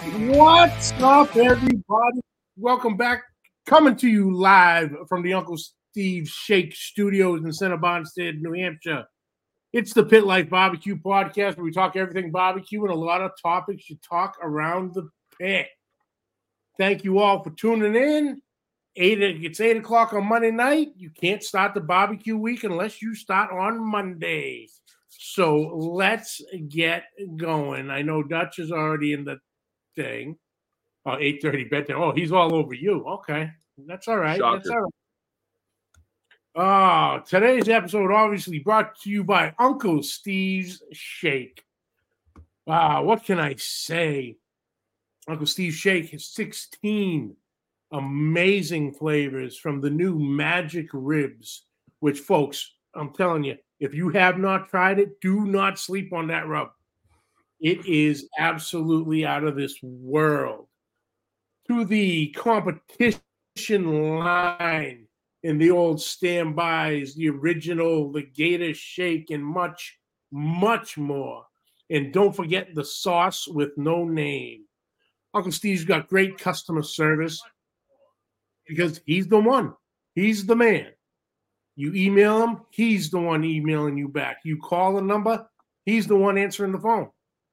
What's up, everybody? Welcome back. Coming to you live from the Uncle Steve Shake Studios in Center Bondstead, New Hampshire. It's the Pit Life Barbecue Podcast where we talk everything barbecue and a lot of topics you talk around the pit. Thank you all for tuning in. It's 8 o'clock on Monday night. You can't start the barbecue week unless you start on Monday. So let's get going. I know Dutch is already in the thing. 8:30 bedtime. Oh, he's all over you. Okay. That's all right. Shocker. That's all right. Today's episode obviously brought to you by Uncle Steve's Shake. What can I say? Uncle Steve's Shake has 16 amazing flavors from the new Magic Ribs, which, folks, I'm telling you, if you have not tried it, do not sleep on that rub. It is absolutely out of this world. To the competition line in the old standbys, the original, the Gator Shake, and much, much more. And don't forget the sauce with no name. Uncle Steve's got great customer service because he's the one. He's the man. You email him, he's the one emailing you back. You call the number, he's the one answering the phone.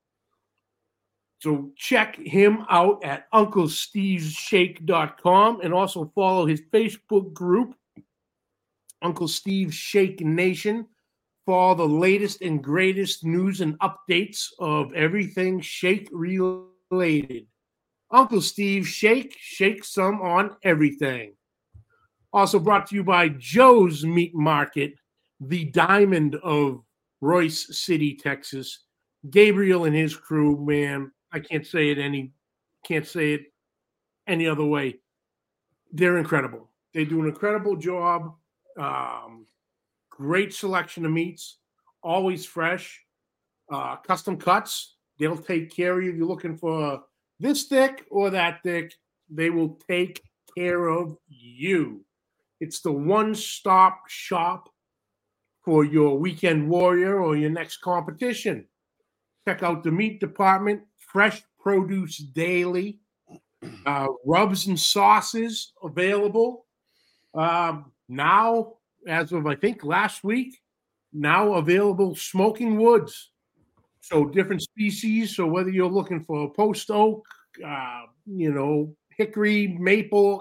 So check him out at UncleSteve'sShake.com and also follow his Facebook group, Uncle Steve's Shake Nation, for all the latest and greatest news and updates of everything shake related. Uncle Steve's Shake, shake some on everything. Also brought to you by Joe's Meat Market, the diamond of Royce City, Texas. Gabriel and his crew, man, I can't say it any other way. They're incredible. They do an incredible job. Great selection of meats, always fresh. Custom cuts. They'll take care of you. If you're looking for this thick or that thick, they will take care of you. It's the one-stop shop for your weekend warrior or your next competition. Check out the meat department, fresh produce daily, rubs and sauces available. Now, as of I think last week, now available smoking woods. So different species. So whether you're looking for post oak, hickory, maple,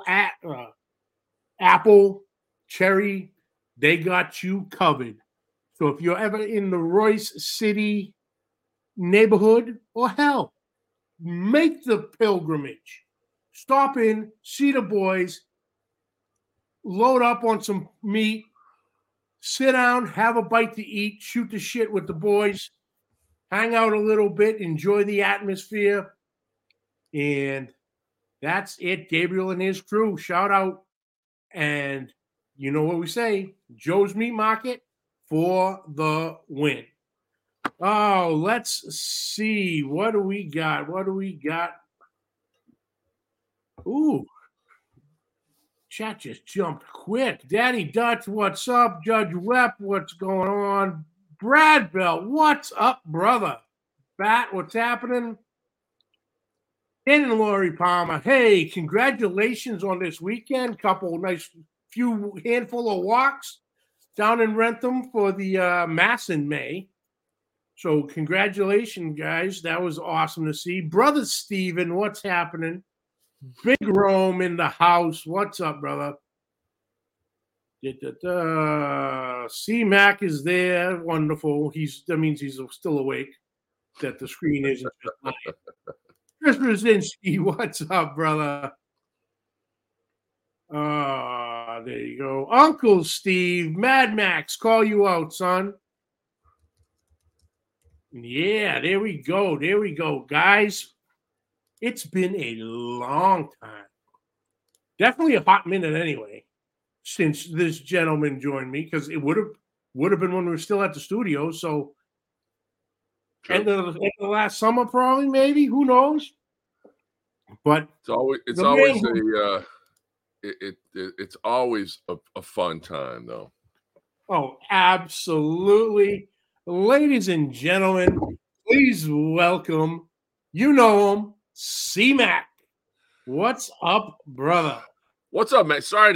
apple, cherry, they got you covered. So if you're ever in the Royce City neighborhood, or hell, make the pilgrimage. Stop in, see the boys, load up on some meat, sit down, have a bite to eat, shoot the shit with the boys, hang out a little bit, enjoy the atmosphere, and that's it. Gabriel and his crew, shout out. And you know what we say, Joe's Meat Market for the win. Oh, let's see. What do we got? Ooh. Chat just jumped quick. Daddy Dutch, what's up? Judge Wep, what's going on? Brad Bell, what's up, brother? Bat, what's happening? And Lori Palmer, hey, congratulations on this weekend. Couple nice handful of walks down in Rentham for the Mass in May. So congratulations, guys. That was awesome to see. Brother Steven, what's happening? Big Rome in the house. What's up, brother? C-Mac is there. Wonderful. That means he's still awake. That the screen isn't just lying. Chris Brzezinski, what's up, brother? There you go. Uncle Steve, Mad Max, call you out, son. Yeah, there we go. Guys, it's been a long time. Definitely a hot minute anyway, since this gentleman joined me, because it would have been when we were still at the studio. So end of the last summer, probably, maybe. Who knows? But it's always a fun time, though. Oh, absolutely. Ladies and gentlemen, please welcome, you know him, C-Mac. What's up, brother? What's up, man? Sorry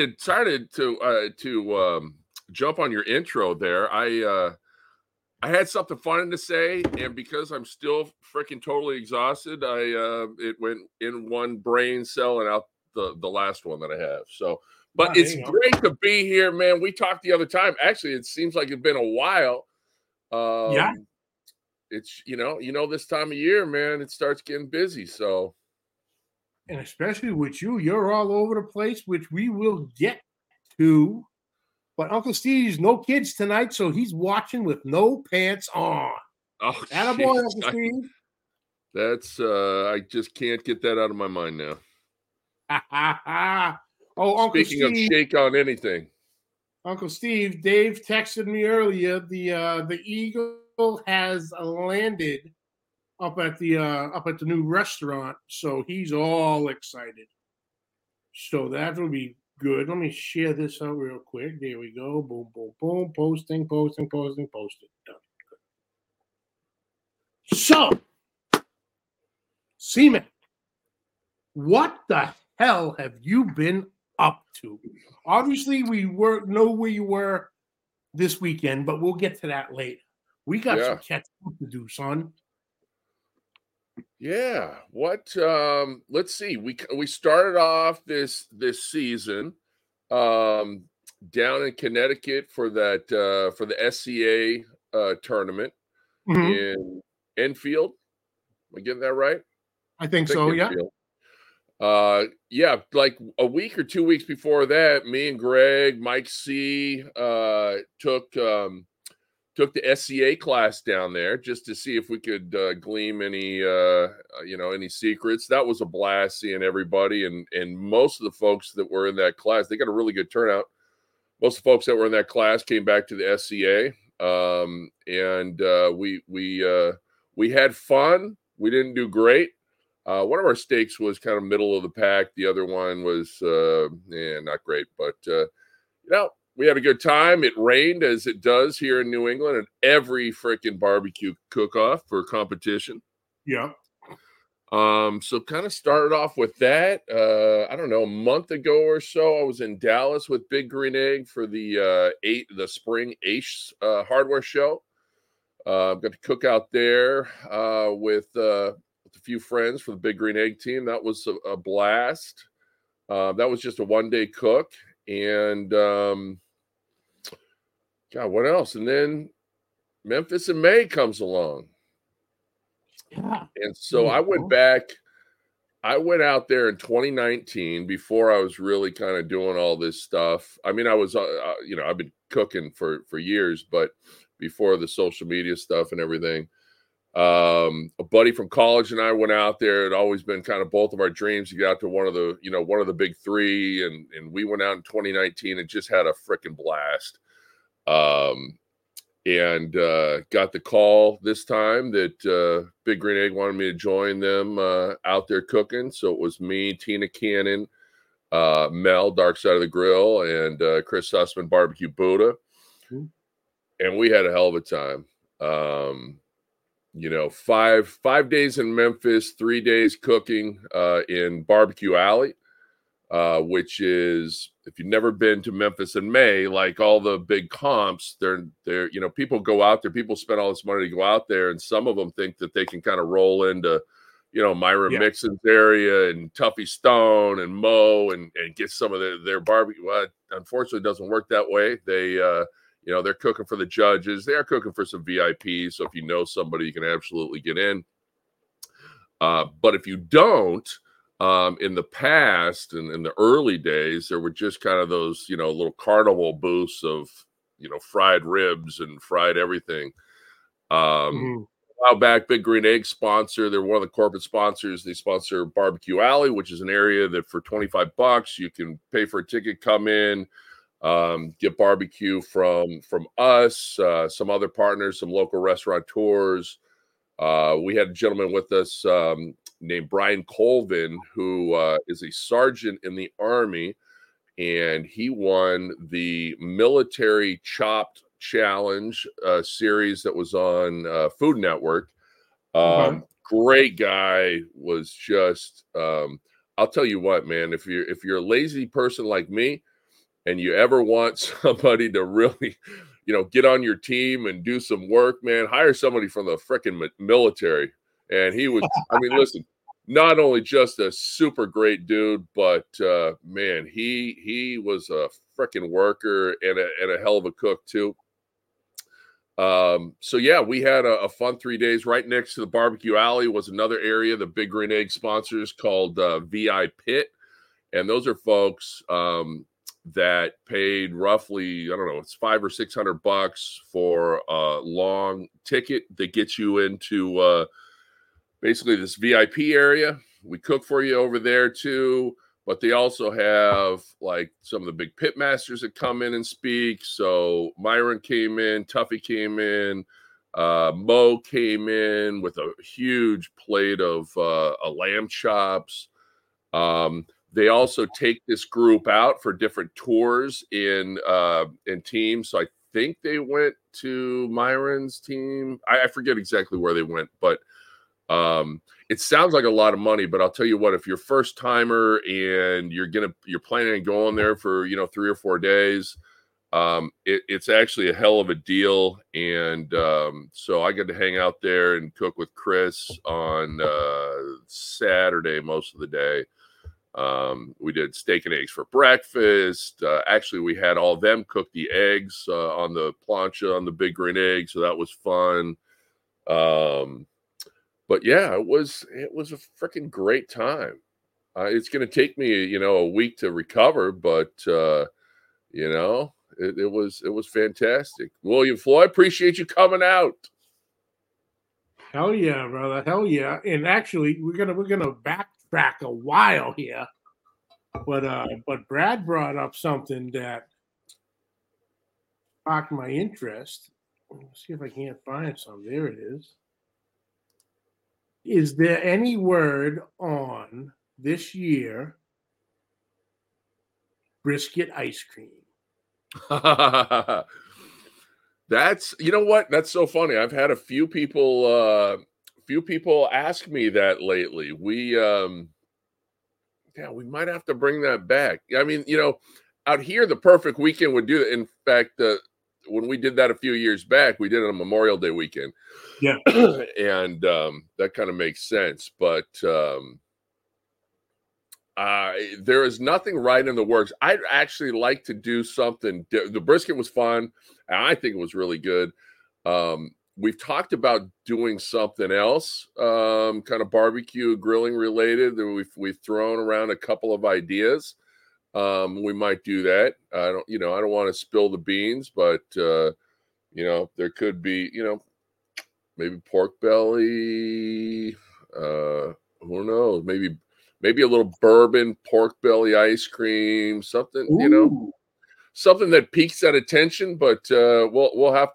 to jump on your intro there. I had something fun to say, and because I'm still freaking totally exhausted, it went in one brain cell and out the last one that I have. So, but it's great to be here, man. We talked the other time. Actually, it seems like it's been a while. Yeah. It's this time of year, man, it starts getting busy. So, and especially with you're all over the place, which we will get to. But Uncle Steve's no kids tonight, so he's watching with no pants on. Oh, attaboy, Uncle Steve. That's I just can't get that out of my mind now. Uncle Speaking of shake on anything, Uncle Steve, Dave texted me earlier. The Eagle has landed up at the new restaurant, so he's all excited. So that will be good. Let me share this out real quick. There we go. Boom, boom, boom. Posting. Done. So, Seaman, what the hell have you been up to? Obviously, we know where you were this weekend, but we'll get to that later. We got some catch up to do, son. Yeah. What? Let's see. We started off this season down in Connecticut for the SCA tournament in Enfield. Am I getting that right? I think so. Enfield. Yeah. Like a week or 2 weeks before that, me and Greg, Mike C, took the SCA class down there just to see if we could glean any secrets. That was a blast seeing everybody, and most of the folks that were in that class, they got a really good turnout. Most of the folks that were in that class came back to the SCA, and we had fun. We didn't do great. One of our stakes was kind of middle of the pack. The other one was not great, but we had a good time. It rained, as it does here in New England, at every freaking barbecue cook-off for competition. Yeah. So kind of started off with that. I don't know, a month ago or so, I was in Dallas with Big Green Egg for the spring Ace hardware show. Got to cook out there with a few friends for the Big Green Egg team. That was a blast. That was just a one-day cook, and God, what else? And then Memphis in May comes along. Yeah. And so I went out there in 2019 before I was really kind of doing all this stuff. I mean, I was, I've been cooking for years, but before the social media stuff and everything, a buddy from college and I went out there. It had always been kind of both of our dreams to get out to one of the big three. And we went out in 2019 and just had a freaking blast. And got the call this time that Big Green Egg wanted me to join them out there cooking. So it was me, Tina Cannon, Mel, Dark Side of the Grill, and Chris Sussman, Barbecue Buddha. Mm-hmm. And we had a hell of a time. 5 days in Memphis, 3 days cooking in Barbecue Alley. Which is, if you've never been to Memphis in May, like all the big comps, they're people go out there, people spend all this money to go out there, and some of them think that they can kind of roll into, Myra Mixon's area and Tuffy Stone and Mo and get some of their barbecue. Well, unfortunately, it doesn't work that way. They, they're cooking for the judges. They are cooking for some VIPs. So if you know somebody, you can absolutely get in. But if you don't, in the past and in the early days, there were just kind of those, little carnival booths of, fried ribs and fried everything. A while back, Big Green Egg sponsor. They're one of the corporate sponsors. They sponsor Barbecue Alley, which is an area that for $25 you can pay for a ticket, come in, get barbecue from us, some other partners, some local restaurateurs. We had a gentleman with us named Brian Colvin, who is a sergeant in the Army, and he won the Military Chopped Challenge series that was on Food Network. great guy. Was just I'll tell you what, man, if you're a lazy person like me and you ever want somebody to really, get on your team and do some work, man, hire somebody from the freaking military. And he was, I mean, listen, not only just a super great dude, but man, he was a freaking worker and a hell of a cook too. So yeah, we had a fun 3 days. Right next to the barbecue alley was another area the Big Green Egg sponsors called VI Pit. And those are folks that paid roughly, I don't know, it's $500 or $600 for a long ticket that gets you into basically this VIP area. We cook for you over there too. But they also have like some of the big pit masters that come in and speak. So Myron came in, Tuffy came in, Mo came in with a huge plate of lamb chops. They also take this group out for different tours in teams. So I think they went to Myron's team. I forget exactly where they went, but it sounds like a lot of money, but I'll tell you what, if you're first timer and you're planning on going there for, 3 or 4 days, it's actually a hell of a deal. And so I got to hang out there and cook with Chris on Saturday, most of the day. We did steak and eggs for breakfast. Actually, we had all of them cook the eggs on the plancha on the Big Green Egg. So that was fun. But yeah, it was a freaking great time. It's going to take me, a week to recover, but it was fantastic. William Floyd, appreciate you coming out. Hell yeah, brother. Hell yeah. And actually, we're gonna backtrack a while here. But Brad brought up something that sparked my interest. Let's see if I can't find some. There it is. Is there any word on this year brisket ice cream? That's, you know what? That's so funny. I've had a few people ask me that lately. We might have to bring that back. I mean, out here, the perfect weekend would do that. In fact, when we did that a few years back, we did it on Memorial Day weekend. Yeah. And that kind of makes sense. But there is nothing right in the works. I'd actually like to do something. The brisket was fun, and I think it was really good. We've talked about doing something else, kind of barbecue grilling related. We've thrown around a couple of ideas. We might do that. I don't want to spill the beans, but there could be, maybe pork belly. Who knows? Maybe a little bourbon pork belly ice cream, something, Ooh. Something that piques that attention. But we'll have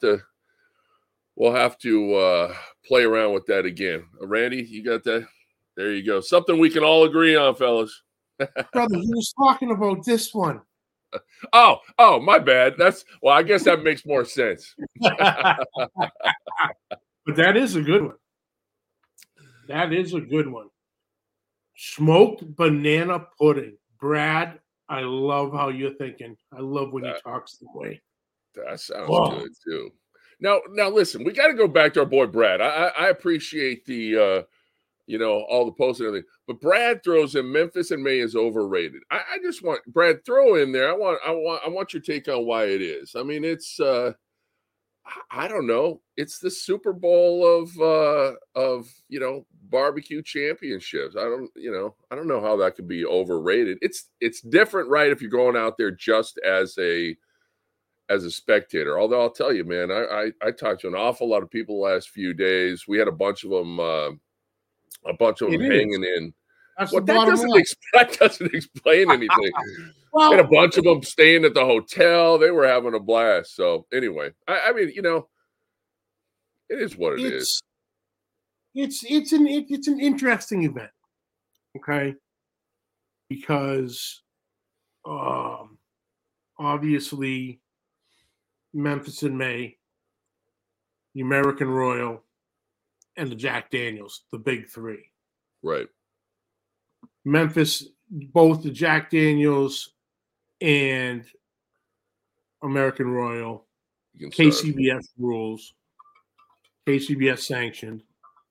to play around with that again. Randy, you got that? There you go. Something we can all agree on, fellas. Brother, he was talking about this one. Oh, my bad. I guess that makes more sense. But that is a good one. That is a good one. Smoked banana pudding. Brad, I love how you're thinking. I love when he talks the way. That sounds good too. Now listen, we got to go back to our boy Brad. I appreciate the all the posts and everything, but Brad throws in Memphis in May is overrated. I just want Brad, throw in there. I want your take on why it is. I mean, it's I don't know. It's the Super Bowl of barbecue championships. I don't know how that could be overrated. It's different, right? If you're going out there just as a spectator. Although I'll tell you, man, I talked to an awful lot of people the last few days. We had a bunch of them hanging in. That doesn't explain anything. Well, and a bunch of them staying at the hotel. They were having a blast. So anyway, I mean, it is what it is. It's an interesting event, okay? Because obviously Memphis in May, the American Royal, and the Jack Daniels, the big three. Right. Memphis, both the Jack Daniels and American Royal, KCBS rules, KCBS sanctioned.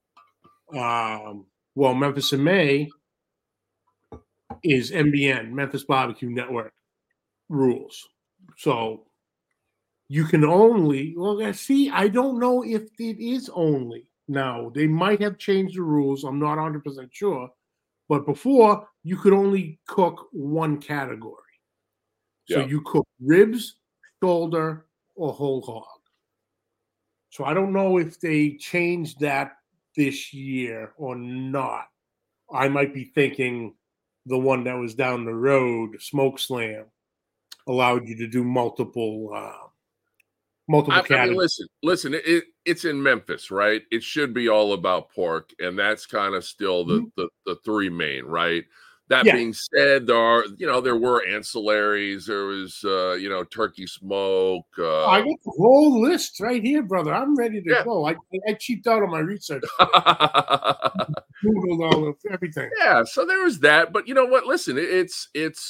Well, Memphis in May is MBN, Memphis Barbecue Network rules. So you can only, well, see, I don't know if it is only. Now, they might have changed the rules. I'm not 100% sure. But before, you could only cook one category. So you cook ribs, shoulder, or whole hog. So I don't know if they changed that this year or not. I might be thinking the one that was down the road, Smoke Slam, allowed you to do multiple categories. I mean, listen. It's in Memphis, right? It should be all about pork, and that's kind of still the three main, right? That being said, there were ancillaries. There was turkey smoke. I got the whole list right here, brother. I'm ready to go. I cheaped out on my research. Googled all of everything. Yeah, so there was that. But you know what? Listen, it's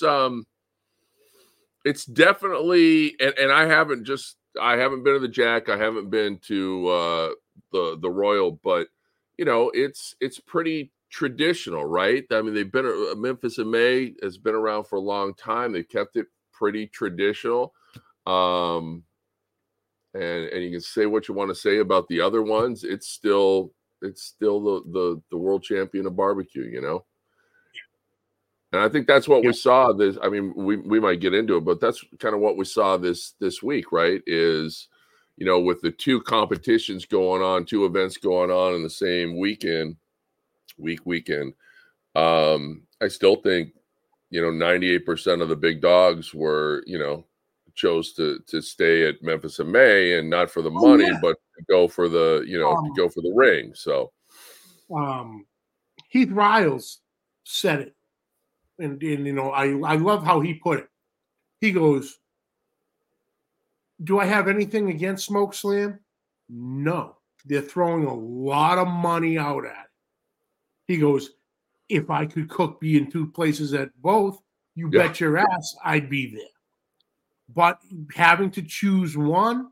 definitely, and I haven't been to the Jack. I haven't been to the Royal, but it's pretty traditional, right? I mean, they've been Memphis in May has been around for a long time. They've kept it pretty traditional. And you can say what you want to say about the other ones. It's still the world champion of barbecue, And I think that's what we saw this. I mean, we might get into it, but that's kind of what we saw this week, right? Is, with the two competitions going on, two events going on in the same weekend. I still think, 98% of the big dogs were, chose to stay at Memphis in May, and not for the money, but to go for the, to go for the ring. So, Heath Riles said it. And I love how he put it. He goes, do I have anything against Smoke Slam? No. They're throwing a lot of money out at it. He goes, if I could be in two places at both, you bet your ass I'd be there. But having to choose one,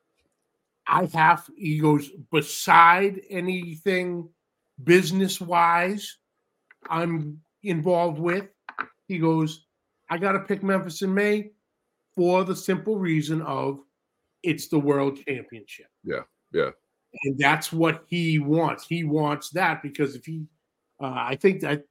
he goes, beside anything business-wise I'm involved with, he goes, I got to pick Memphis in May for the simple reason of it's the world championship. Yeah. And that's what he wants. He wants that because if he, I think that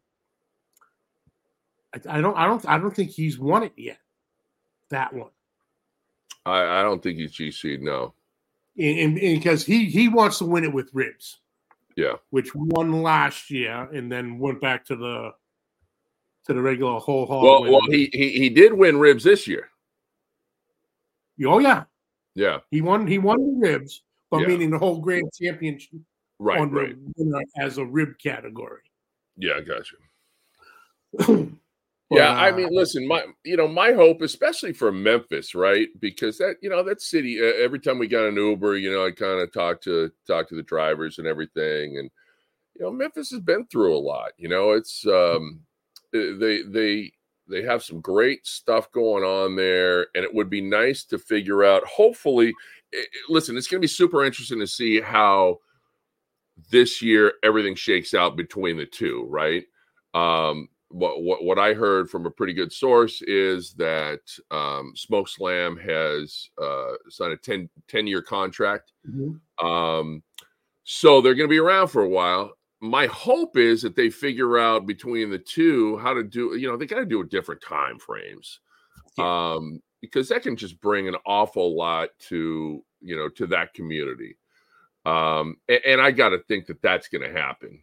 I don't think he's won it yet. That one. I don't think he's GC'd, no. And because he wants to win it with ribs. Yeah. Which won last year and then went back to the regular whole hog. Well, he did win ribs this year. Oh yeah. Yeah. He won the ribs, but meaning the whole grand championship on the winner as a rib category. Yeah, I got you. Yeah, I mean, listen, my hope, especially for Memphis, right? Because that city, every time we got an Uber, I kind of talk to the drivers and everything, and Memphis has been through a lot. It's they have some great stuff going on there, and it would be nice to figure out. Hopefully, listen, it's going to be super interesting to see how this year everything shakes out between the two, right? What I heard from a pretty good source is that Smoke Slam has signed a 10-year contract. Mm-hmm. So they're going to be around for a while. My hope is that they figure out between the two how to do, they got to do it different time frames. Because that can just bring an awful lot to that community. And I got to think that that's going to happen.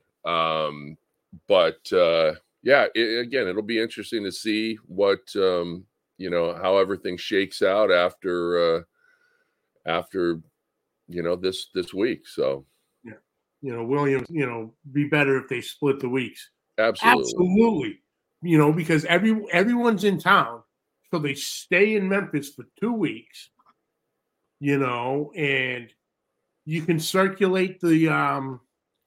Yeah, again, it'll be interesting to see what how everything shakes out after this week. So Williams, be better if they split the weeks. Absolutely. Because everyone's in town, so they stay in Memphis for 2 weeks. And you can circulate the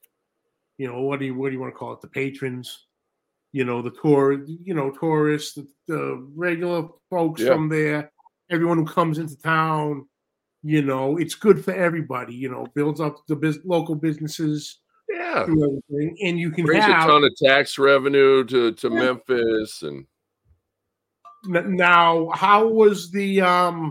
what do you want to call it? The patrons, the tourists, the regular folks from there, everyone who comes into town. It's good for everybody. Builds up the local businesses. Yeah, and you can brings a ton of tax revenue to Memphis. And now, how was the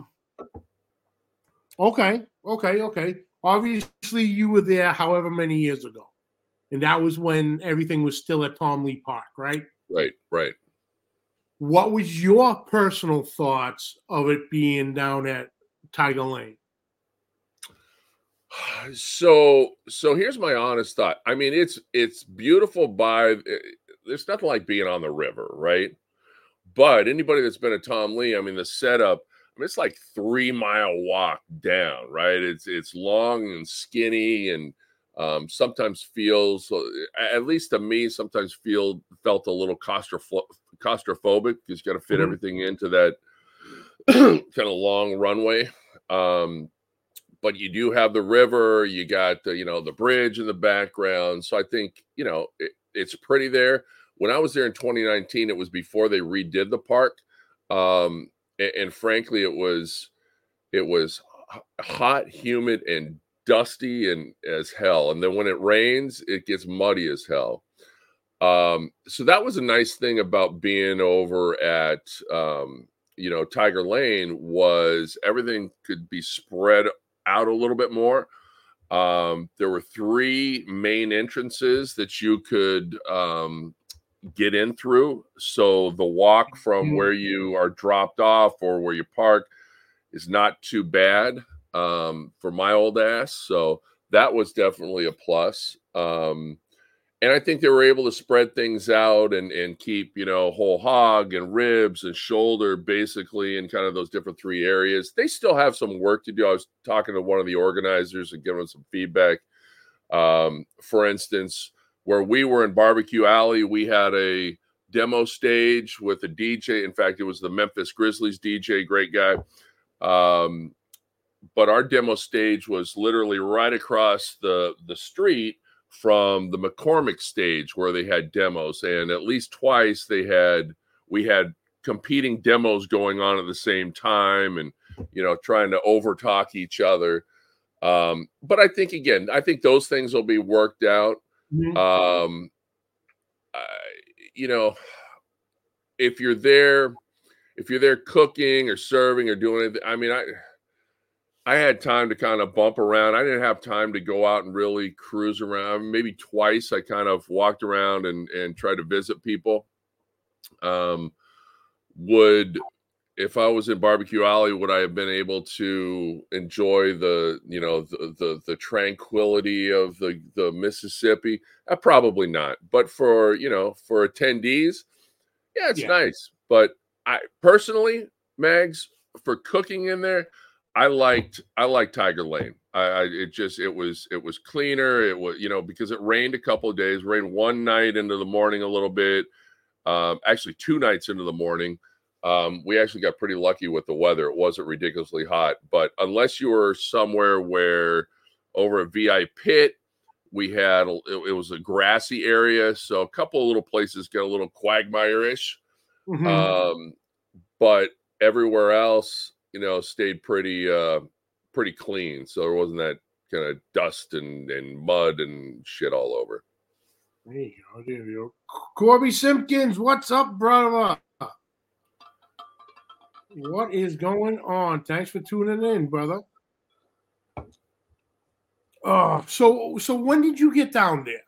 Okay. Obviously, you were there however many years ago, and that was when everything was still at Tom Lee Park, right? Right. What was your personal thoughts of it being down at Tiger Lane? So here's my honest thought. I mean, it's beautiful there's nothing like being on the river, right? But anybody that's been at Tom Lee, I mean, the setup, it's like 3-mile walk down, right? It's long and skinny, and sometimes feels, at least to me, sometimes felt a little claustrophobic because you got to fit everything into that kind of long runway. But you do have the river, you got the bridge in the background. So I think, it's pretty there. When I was there in 2019, it was before they redid the park. And frankly, it was hot, humid, and dusty and as hell. And then when it rains, it gets muddy as hell. So that was a nice thing about being over at Tiger Lane, was everything could be spread out a little bit more. There were 3 main entrances that you could get in through. So the walk from where you are dropped off or where you park is not too bad for my old ass. So that was definitely a plus. And I think they were able to spread things out and keep, whole hog and ribs and shoulder basically in kind of those different 3 areas. They still have some work to do. I was talking to one of the organizers and giving some feedback. For instance, where we were in Barbecue Alley, we had a demo stage with a DJ. In fact, it was the Memphis Grizzlies DJ, great guy. But our demo stage was literally right across the street from the McCormick stage where they had demos. And at least twice we had competing demos going on at the same time and, trying to overtalk each other. But I think those things will be worked out. If you're there cooking or serving or doing anything, I mean, I had time to kind of bump around. I didn't have time to go out and really cruise around. Maybe twice I kind of walked around and tried to visit people. If I was in Barbecue Alley, would I have been able to enjoy the tranquility of the Mississippi? Probably not. But for attendees, yeah, it's nice. But I personally, Mags, for cooking in there, I liked Tiger Lane. It was cleaner. It was, because it rained a couple of days, rained one night into the morning a little bit. Actually 2 nights into the morning. We actually got pretty lucky with the weather. It wasn't ridiculously hot, but unless you were somewhere where over at VI Pit, it was a grassy area. So a couple of little places got a little Quagmire-ish. But everywhere else, stayed pretty clean. So there wasn't that kind of dust and mud and shit all over. There you go. Corby Simpkins, what's up, brother? What is going on? Thanks for tuning in, brother. So when did you get down there?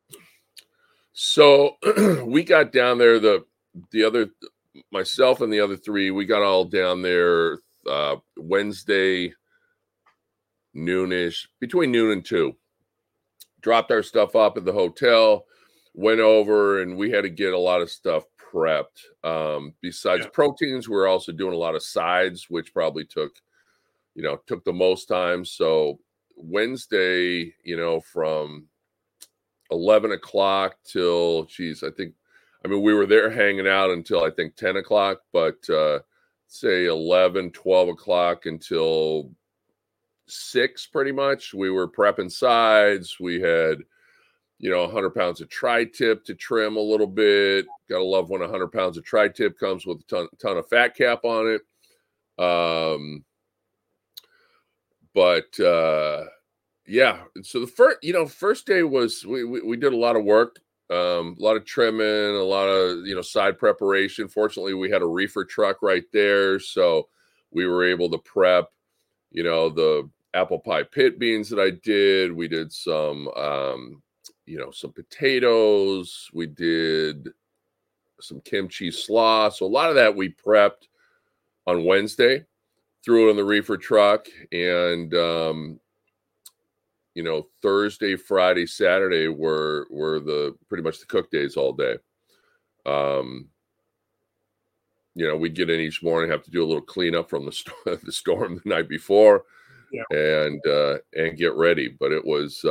So we got down there, myself and the other 3, we got all down there Wednesday noonish, between noon and 2. Dropped our stuff up at the hotel, went over, and we had to get a lot of stuff prepped. Besides proteins, we were also doing a lot of sides, which probably took the most time. So Wednesday, from 11 o'clock till, we were there hanging out until I think 10 o'clock, but say 11, 12 o'clock until 6 pretty much. We were prepping sides. We had 100 pounds of tri-tip to trim a little bit. Gotta love when 100 pounds of tri-tip comes with a ton of fat cap on it. Yeah. So the first day was we did a lot of work, a lot of trimming, a lot of side preparation. Fortunately, we had a reefer truck right there, so we were able to prep, the apple pie pit beans that I did. We did some some potatoes. We did some kimchi slaw. So a lot of that we prepped on Wednesday, threw it on the reefer truck, and Thursday, Friday, Saturday were the pretty much the cook days all day. We'd get in each morning, have to do a little cleanup from the storm the night before, and get ready. But it was,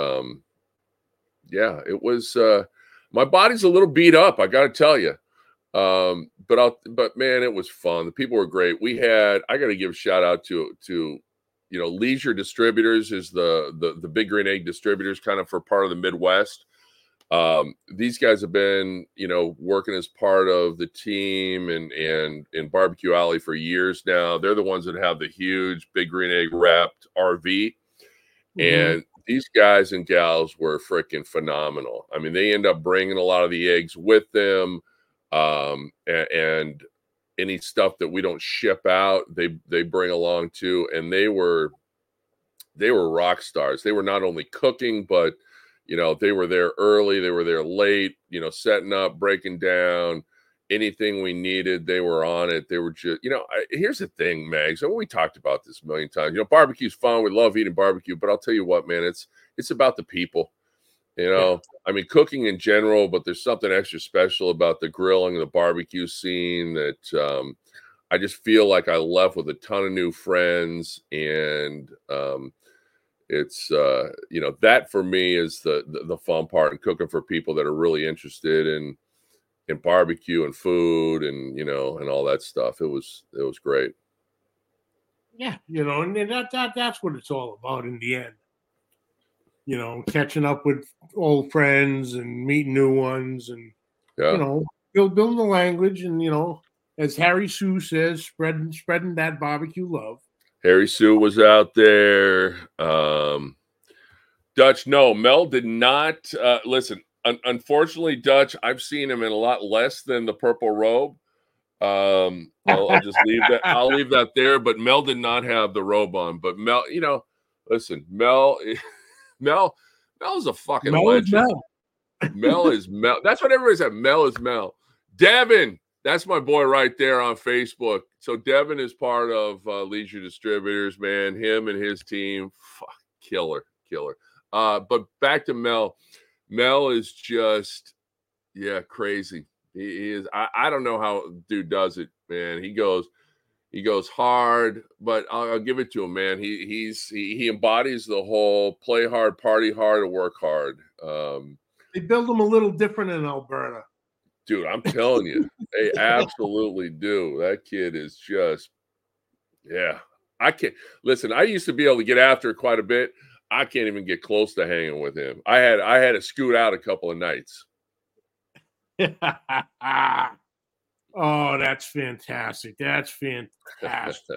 my body's a little beat up, I got to tell you. But man, it was fun. The people were great. I got to give a shout out to Leisure Distributors is the Big Green Egg distributors kind of for part of the Midwest. These guys have been, working as part of the team and in Barbecue Alley for years now. They're the ones that have the huge Big Green Egg wrapped RV. And these guys and gals were freaking phenomenal. I mean, they end up bringing a lot of the eggs with them. And any stuff that we don't ship out, they bring along too. And they were rock stars. They were not only cooking, but they were there early, they were there late, setting up, breaking down anything we needed. They were on it. They were just, here's the thing, Mags. And we talked about this a million times. Barbecue's fun. We love eating barbecue, but I'll tell you what, man, it's about the people. I mean, cooking in general, but there's something extra special about the grilling and the barbecue scene that I just feel like I left with a ton of new friends. And it's, that for me is the fun part, and cooking for people that are really interested in barbecue and food and, and all that stuff. It was great. Yeah. And that's what it's all about in the end. Catching up with old friends and meeting new ones, and building the language, and as Harry Sue says, spreading that barbecue love. Harry Sue was out there. Dutch, no, Mel did not listen. Unfortunately, Dutch, I've seen him in a lot less than the purple robe. I'll just leave that. I'll leave that there. But Mel did not have the robe on. But Mel, listen, Mel is a fucking legend. Mel is Mel. That's what everybody said. Mel is Mel. Devin, that's my boy right there on Facebook. So Devin is part of Leisure Distributors, man. Him and his team, killer. But back to Mel. Mel is just, crazy. He is. I don't know how dude does it, man. He goes hard, but I'll give it to him, man. He embodies the whole play hard, party hard, and work hard. They build them a little different in Alberta. Dude, I'm telling you, they absolutely do. That kid is just, I can't listen. I used to be able to get after it quite a bit. I can't even get close to hanging with him. I had to scoot out a couple of nights. Oh, that's fantastic. That's fantastic.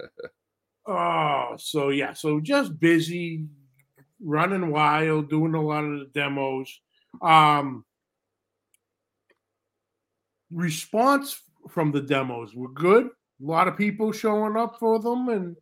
So just busy, running wild, doing a lot of the demos. Response from the demos were good. A lot of people showing up for them, and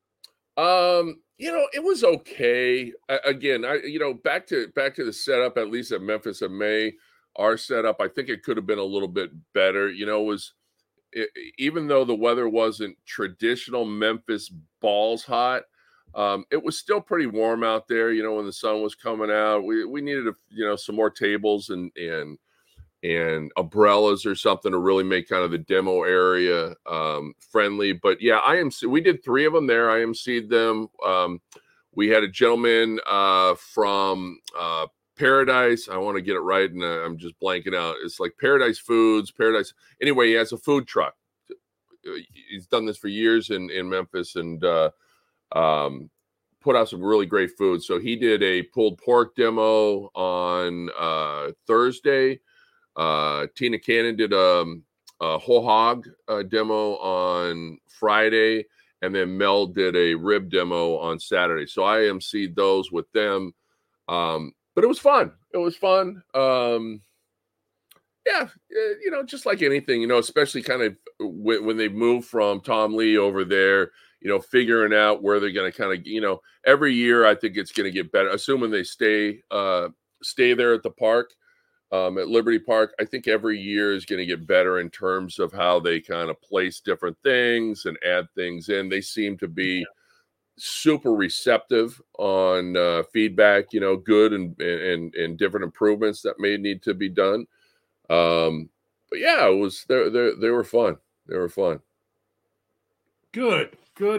it was okay. Again, back to the setup, at least at Memphis in May. Our setup, I think it could have been a little bit better. Even though the weather wasn't traditional Memphis balls hot, it was still pretty warm out there. When the sun was coming out, we needed some more tables and umbrellas or something to really make kind of the demo area friendly. But we did 3 of them there. I IMC'd them. We had a gentleman from Paradise. I want to get it right, and I'm just blanking out. It's like Paradise Foods. Anyway, he has a food truck. He's done this for years in Memphis, and put out some really great food. So he did a pulled pork demo on Thursday. Tina Cannon did a whole hog demo on Friday, and then Mel did a rib demo on Saturday. So I emceed those with them. But it was fun. It was fun. Yeah, just like anything, especially kind of when they move from Tom Lee over there, figuring out where they're going to kind of, every year I think it's going to get better, assuming they stay there at the park, at Liberty Park. I think every year is going to get better in terms of how they kind of place different things and add things in. They seem to be super receptive on feedback, good and different improvements that may need to be done. But yeah, it was they were fun. They were fun. Good.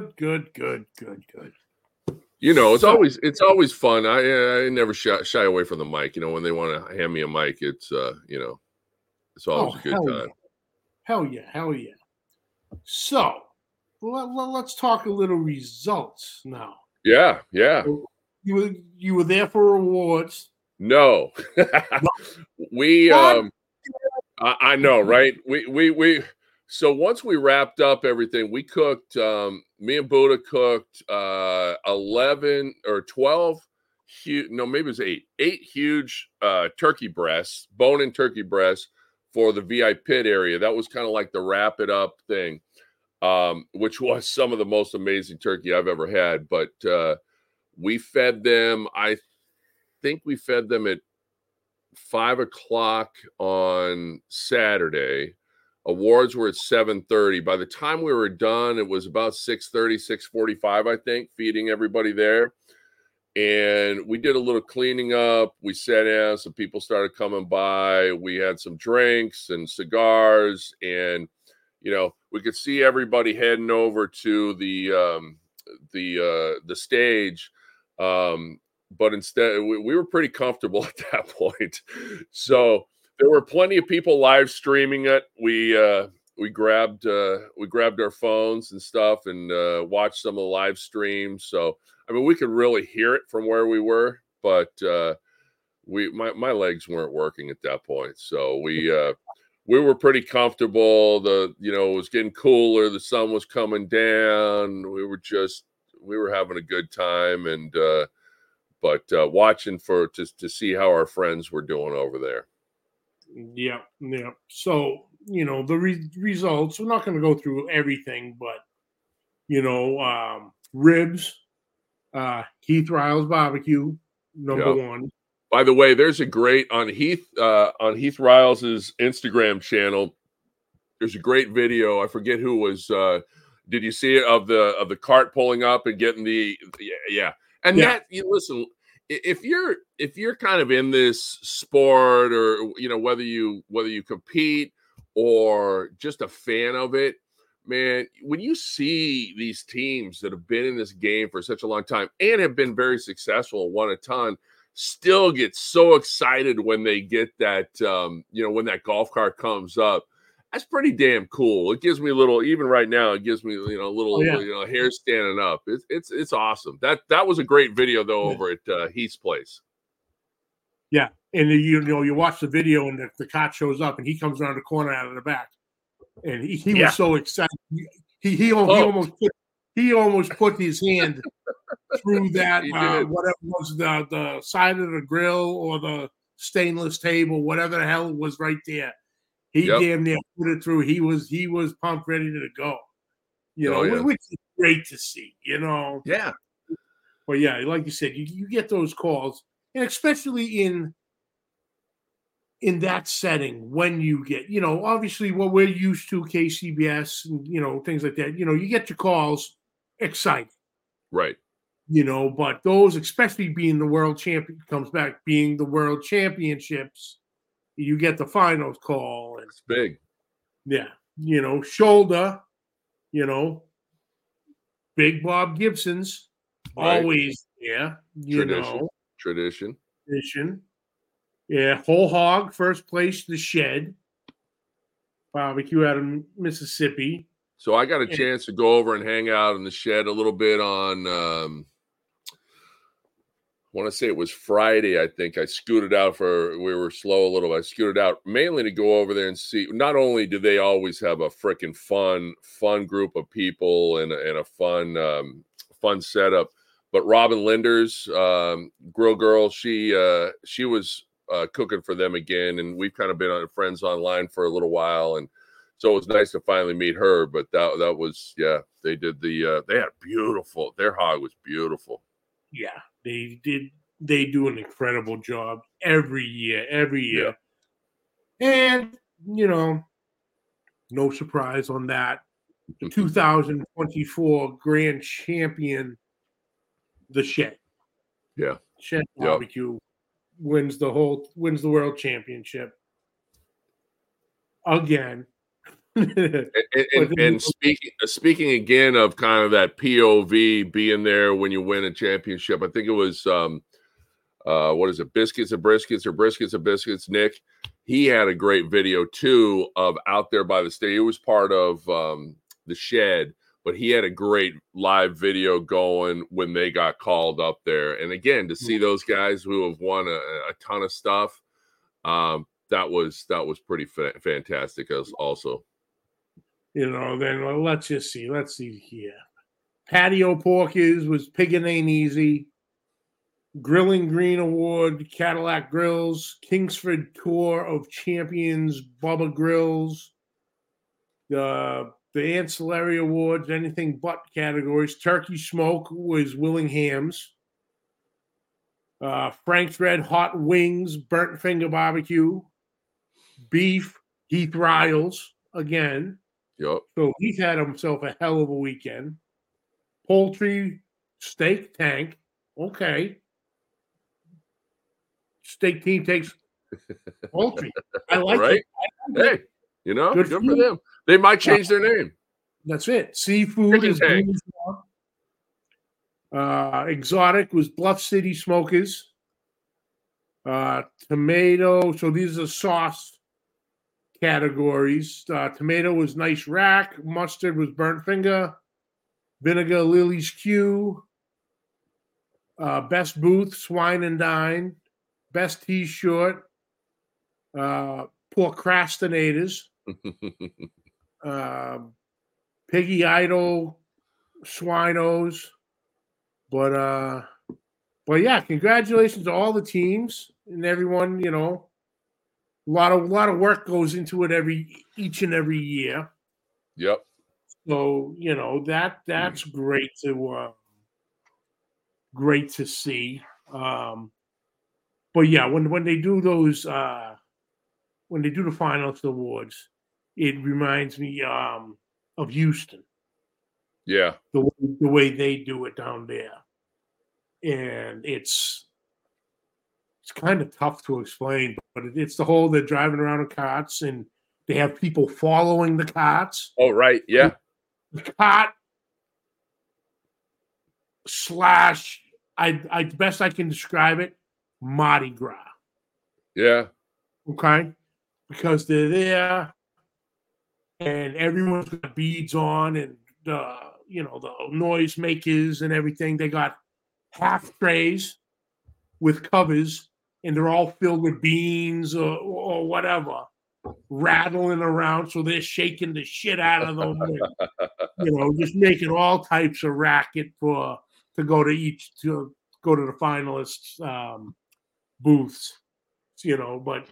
It's always fun. I never shy away from the mic. When they want to hand me a mic, it's it's always a good time. Hell yeah. So let's talk a little results now. Yeah. You were there for awards. No. We I know, right? We so once we wrapped up everything, we cooked, me and Buddha cooked 11 or 12 maybe it was 8 huge turkey breasts, bone-in turkey breasts for the VI pit area. That was kind of like the wrap it up thing, which was some of the most amazing turkey I've ever had. But we fed them, I think we fed them at 5:00 on Saturday. Awards were at 7:30. By the time we were done, it was about 6:30, 6:45, I think, feeding everybody there. And we did a little cleaning up. We sat down, some people started coming by. We had some drinks and cigars, and we could see everybody heading over to the stage. But instead, we were pretty comfortable at that point. So there were plenty of people live streaming it. We grabbed our phones and stuff and watched some of the live streams. So we could really hear it from where we were, but my legs weren't working at that point. So we were pretty comfortable. It was getting cooler. The sun was coming down. We were having a good time, and but watching to see how our friends were doing over there. Yeah. So, the results, we're not going to go through everything, but, ribs, Heath Riles barbecue, number one. By the way, there's a great on Heath Riles' Instagram channel. There's a great video. I forget who was, did you see it, of the cart pulling up and getting yeah. And that, listen, if you're kind of in this sport, or whether you compete or just a fan of it, man, when you see these teams that have been in this game for such a long time and have been very successful and won a ton, still get so excited when they get that when that golf cart comes up. That's pretty damn cool. It gives me a little, even right now, it gives me a little hair standing up. It's awesome. That was a great video though over at Heath's place. Yeah, and you watch the video and the cart shows up and he comes around the corner out of the back, and he was so excited. He almost put his hand through that whatever was the side of the grill or the stainless table, whatever the hell was right there. He damn near put it through. He was pumped, ready to go. Which is great to see. Yeah. Well, yeah, like you said, you get those calls, and especially in that setting when you get, obviously what we're used to, KCBS and things like that. You get your calls, excited, right? But those, especially being the world champion, comes back being the world championships. You get the finals call. And, it's big. Yeah. Shoulder, Big Bob Gibson's always there. Tradition. Yeah. Whole hog, first place, the Shed. Barbecue out of Mississippi. So I got a chance to go over and hang out in the Shed a little bit on want to say it was Friday. I think I scooted out we were slow a little. I scooted out mainly to go over there and see. Not only do they always have a freaking fun group of people and a fun setup, but Robin Linder's Grill Girl, she was cooking for them again, and we've kind of been friends online for a little while, and so it was nice to finally meet her. But that was, yeah, they did they had beautiful, their hog was beautiful. Yeah, they do an incredible job every year. Yeah. And, no surprise on that. The 2024 grand champion, the Shed. Yeah. Shed Barbecue wins the world championship again. and speaking again of kind of that POV being there when you win a championship, I think it was what is it, Biscuits and Briskets or Briskets and Biscuits, Nick, he had a great video too of out there by the stage. It was part of the Shed, but he had a great live video going when they got called up there. And again, to see those guys who have won a ton of stuff, that was pretty fantastic as also. Then let's see here. Patio Porkers was Piggin' Ain't Easy. Grilling Green Award, Cadillac Grills. Kingsford Tour of Champions, Bubba Grills. The ancillary awards, anything but categories. Turkey Smoke was Willingham's. Frank's Red Hot Wings, Burnt Finger Barbecue. Beef, Heath Riles again. Yep. So he's had himself a hell of a weekend. Poultry, Steak Tank. Okay. Steak team takes poultry. I like right? it. Hey, good for them. They might change their name. That's it. Seafood is exotic was Bluff City Smokers. Tomato. So these are sauce categories. Tomato was Nice Rack. Mustard was Burnt Finger. Vinegar, Lily's Q. Best Booth, Swine and Dine. Best T-shirt. Procrastinators. Piggy Idol, Swinos. But yeah, congratulations to all the teams and everyone. A lot of work goes into it each and every year. Yep. So that's great to see. But yeah, when they do those when they do the finals awards, it reminds me of Houston. Yeah. The way they do it down there. And it's kind of tough to explain, but it's the whole they're driving around in carts and they have people following the carts. Oh, right. Yeah. The cart / I best I can describe it, Mardi Gras. Yeah. Okay. Because they're there and everyone's got beads on and the noise makers and everything. They got half trays with covers and they're all filled with beans or whatever, rattling around. So they're shaking the shit out of them, and, just making all types of racket to go to the finalists' booths, but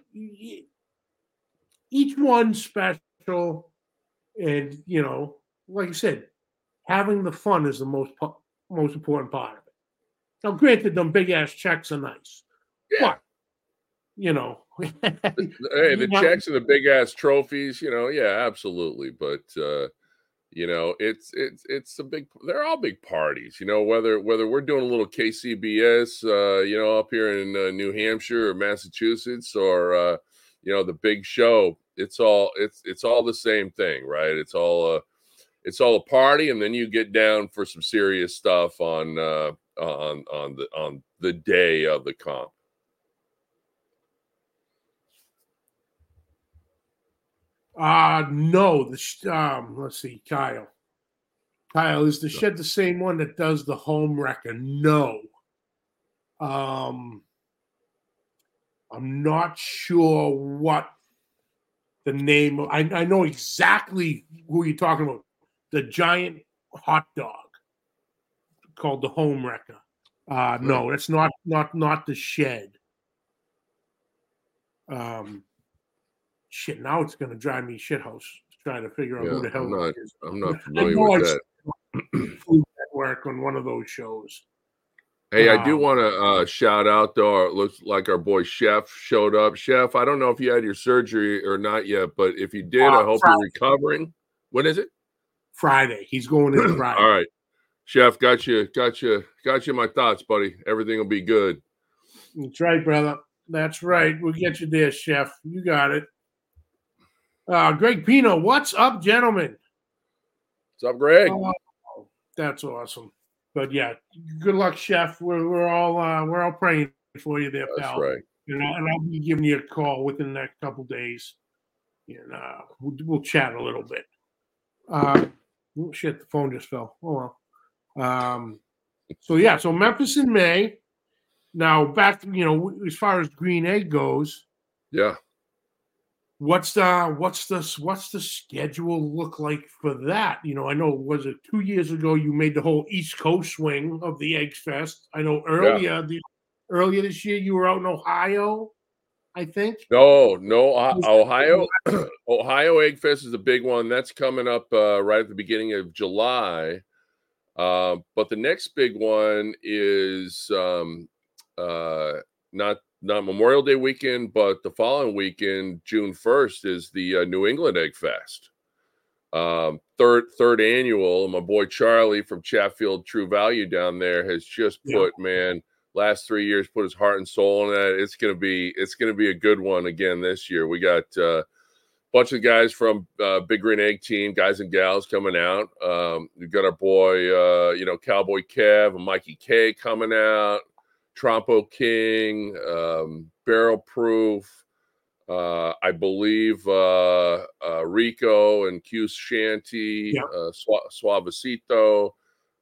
each one special, and like I said, having the fun is the most important part of it. Now, granted, them big ass checks are nice. Yeah. But, hey, the checks and the big ass trophies, yeah, absolutely. But it's a big. They're all big parties, Whether we're doing a little KCBS, up here in New Hampshire or Massachusetts, or the big show. It's all the same thing, right? It's all a party, and then you get down for some serious stuff on the day of the comp. No. Let's see, Kyle. Kyle, is the Shed the same one that does the home wrecker? No. I'm not sure what the name of. I know exactly who you're talking about. The giant hot dog called the Home Wrecker. No, that's not the Shed. Shit, now it's gonna drive me shithouse trying to figure out who the hell it is. I'm not familiar with that. Food Network on one of those shows. Hey, I do want to shout out, though. It looks like our boy Chef showed up. Chef, I don't know if you had your surgery or not yet, but if you did, I hope Friday. you're recovering. When is it? Friday. He's going in Friday. All right. Chef, got you my thoughts, buddy. Everything will be good. That's right, brother. That's right. We'll get you there, Chef. You got it. Greg Pino, what's up, gentlemen? What's up, Greg? That's awesome. But yeah, good luck, Chef. We're all praying for you there, pal. That's right. And I'll be giving you a call within the next couple days. And we'll chat a little bit. Oh shit, the phone just fell. Oh well. So Memphis in May. Now back to, as far as Green Egg goes. Yeah. What's the schedule look like for that? I know, was it 2 years ago you made the whole East Coast swing of the Eggs Fest? I know earlier this year you were out in Ohio, I think. No, Ohio. Ohio Egg Fest is a big one. That's coming up right at the beginning of July. But the next big one is not Memorial Day weekend, but the following weekend, June 1st, is the New England Egg Fest. Third annual. And my boy Charlie from Chatfield True Value down there has just put, last 3 years, put his heart and soul in that. It's gonna be a good one again this year. We got a bunch of guys from Big Green Egg team, guys and gals coming out. We've got our boy, Cowboy Kev and Mikey K coming out. Trompo King, Barrel Proof, I believe Rico and Q Shanty, Suavecito.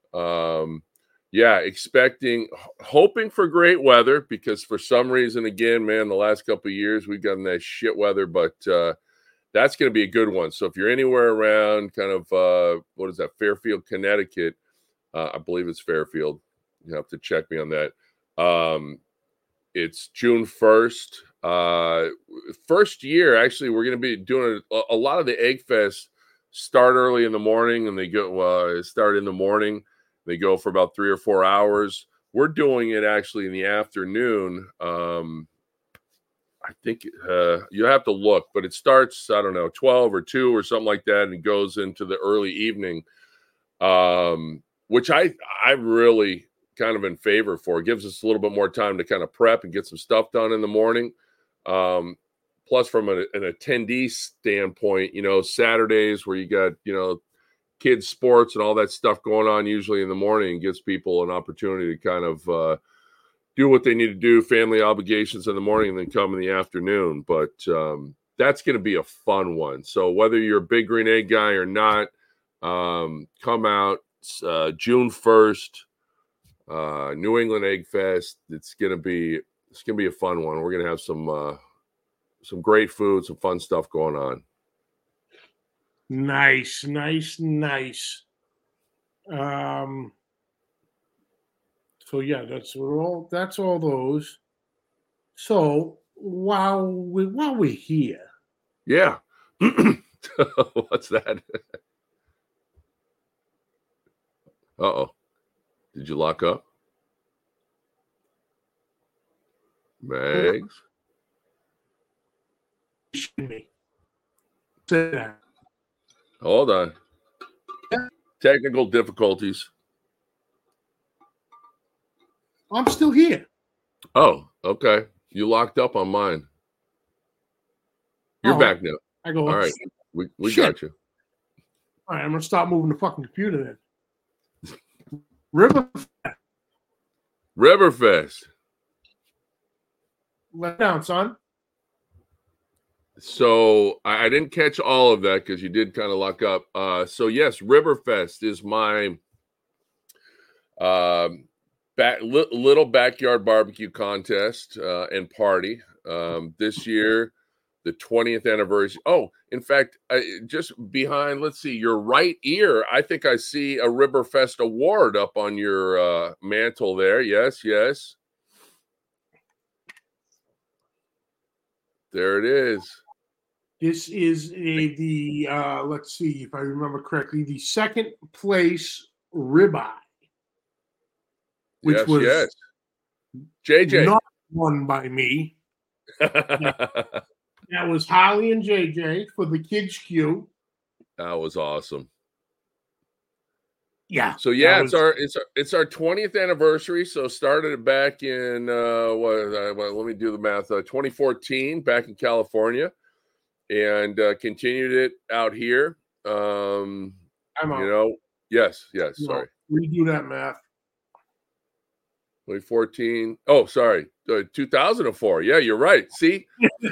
Hoping for great weather, because for some reason, again, man, the last couple of years we've gotten that shit weather, but that's going to be a good one. So if you're anywhere around kind of, Fairfield, Connecticut, I believe it's Fairfield. You have to check me on that. It's June 1st. First year, actually, we're going to be doing a lot of the Egg Fest start early in the morning, and they start in the morning. They go for about 3 or 4 hours. We're doing it actually in the afternoon. I think you have to look, but it starts, 12 or 2 or something like that, and it goes into the early evening, which I really kind of in favor for. It gives us a little bit more time to kind of prep and get some stuff done in the morning. Plus, from an attendee standpoint, Saturdays where you got, kids sports and all that stuff going on usually in the morning, gives people an opportunity to kind of do what they need to do, family obligations in the morning, and then come in the afternoon. But that's going to be a fun one. So whether you're a Big Green Egg guy or not, come out June 1st. New England Egg Fest. It's gonna be a fun one. We're gonna have some great food, some fun stuff going on. Nice. So yeah, that's all those. So while we're here, yeah. What's that? Uh-oh. Did you lock up? Mags? Hold on. Technical difficulties. I'm still here. Oh, okay. You locked up on mine. You're back now. I go. All right. We got you. All right, I'm gonna stop moving the fucking computer then. Riverfest. Let down, son. So I didn't catch all of that because you did kind of lock up. So yes, Riverfest is my little backyard barbecue contest and party. This year, the 20th anniversary. Oh, in fact, just behind, let's see, your right ear, I think I see a Riverfest award up on your mantle there. Yes, yes. There it is. This is let's see if I remember correctly, the second place ribeye, which was JJ. not won by me. That was Holly and JJ for the Kids Q. That was awesome. Yeah. So yeah, it's our 20th anniversary. So started it back in let me do the math. 2014, back in California, and continued it out here. I'm out. Yes. Sorry. Redo that math. 2014. Oh, sorry. 2004. Yeah, you're right. See?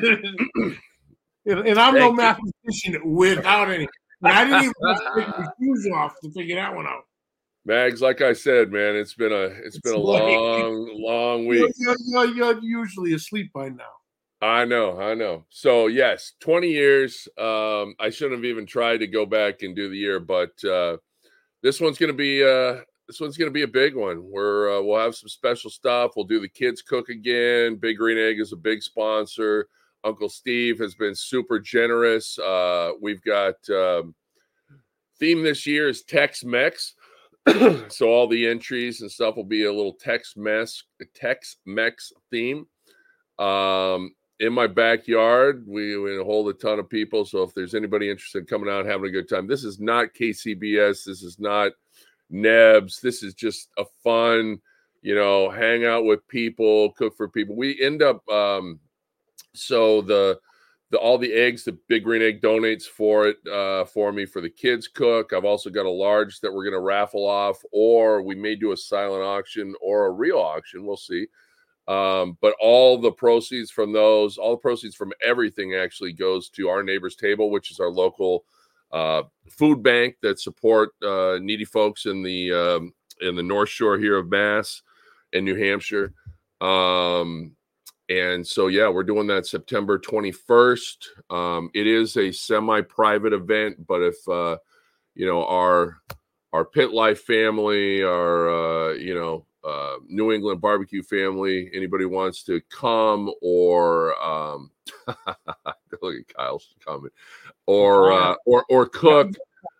and I'm no mathematician without any. But I didn't even take my shoes off to figure that one out. Mags, like I said, man, it's been a long week. You're usually asleep by now. I know. So yes, 20 years. I shouldn't have even tried to go back and do the year, but this one's gonna be a big one. We'll have some special stuff. We'll do the Kids Cook again. Big Green Egg is a big sponsor. Uncle Steve has been super generous. We've got theme this year is Tex-Mex. So all the entries and stuff will be a little Tex-Mex theme. In my backyard, we hold a ton of people. So if there's anybody interested in coming out and having a good time, this is not KCBS. This is not Nebs. This is just a fun, hang out with people, cook for people. We end up, so all the eggs that Big Green Egg donates for me for the Kids Cook. I've also got a large that we're going to raffle off, or we may do a silent auction or a real auction. We'll see. But all the proceeds from everything actually goes to Our Neighbor's Table, which is our local food bank that support needy folks in the North Shore here of Mass and New Hampshire. And so, yeah, we're doing that September 21st. It is a semi-private event, but if, our Pit Life family, our, New England barbecue family, anybody wants to come or, look at Kyle's comment, or cook,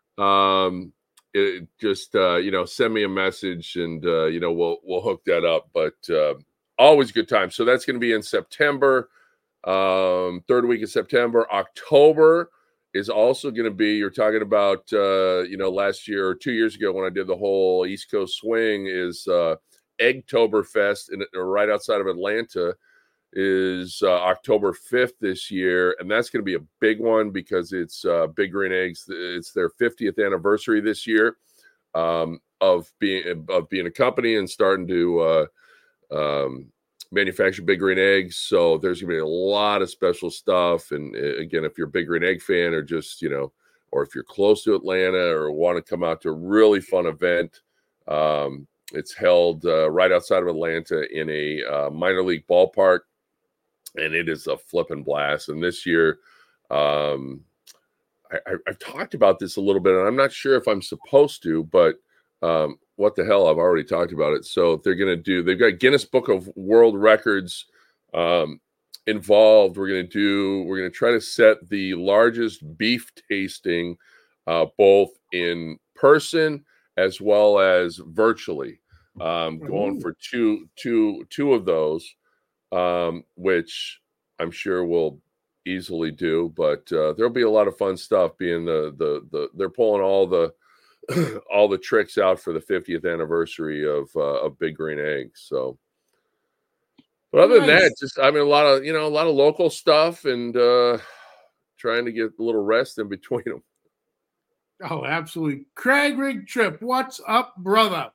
send me a message and, we'll hook that up. But, always a good time. So that's going to be in September, third week of September. October is also going to be, you're talking about, last year or 2 years ago when I did the whole East Coast swing, is Eggtoberfest right outside of Atlanta is October 5th this year. And that's going to be a big one because it's Big Green Eggs. It's their 50th anniversary this year of being a company and starting to manufacture Big Green Eggs. So there's gonna be a lot of special stuff. And again, if you're a Big Green Egg fan or just, or if you're close to Atlanta or want to come out to a really fun event, it's held right outside of Atlanta in a minor league ballpark. And it is a flipping blast. And this year, I've talked about this a little bit, and I'm not sure if I'm supposed to, but what the hell? I've already talked about it. So they've got Guinness Book of World Records involved. We're going to try to set the largest beef tasting both in person as well as virtually. Going for two of those, which I'm sure we'll easily do, but there'll be a lot of fun stuff being they're pulling all the tricks out for the 50th anniversary of Big Green Egg. So, but other than that, just a lot of local stuff and trying to get a little rest in between them. Oh, absolutely. Craig Rig Trip, what's up, brother?